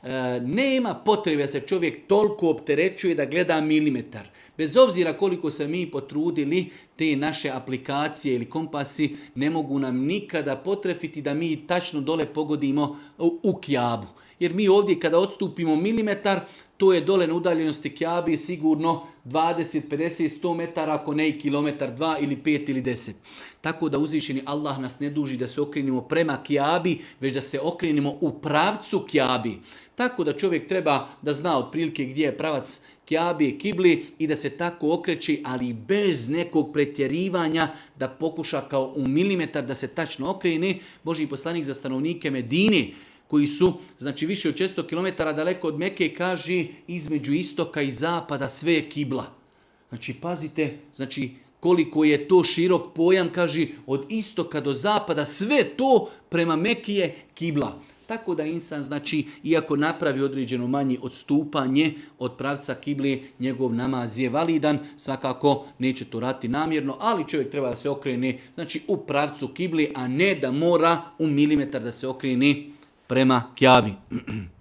nema potrebe da se čovjek toliko opterećuje da gleda milimetar. Bez obzira koliko se mi potrudili, te naše aplikacije ili kompasi ne mogu nam nikada potrefiti da mi tačno dole pogodimo u Kjabu. Jer mi ovdje kada odstupimo milimetar, to je dole na udaljenosti Kjabi sigurno 20, 50, 100 metara, ako ne i kilometar, 2 ili 5 ili 10. Tako da uzvišeni Allah nas ne duži da se okrenimo prema Kjabi, već da se okrenimo u pravcu Kjabi. Tako da čovjek treba da zna otprilike gdje je pravac Kjabi, kibli i da se tako okreći, ali bez nekog pretjerivanja da pokuša kao u milimetar da se tačno okrene. Božji poslanik za stanovnike Medine, koji su znači više od 400 km daleko od Mekke, kaže između istoka i zapada sve je kibla. Znači pazite, znači koliko je to širok pojam, kaže od istoka do zapada sve to prema Mekki je kibla. Tako da insan, znači, iako napravi određeno manje odstupanje od pravca kibli, njegov namaz je validan, svakako neće to raditi namjerno, ali čovjek treba da se okrene, znači, u pravcu kibli, a ne da mora u milimetar da se okrene prema Kjabi.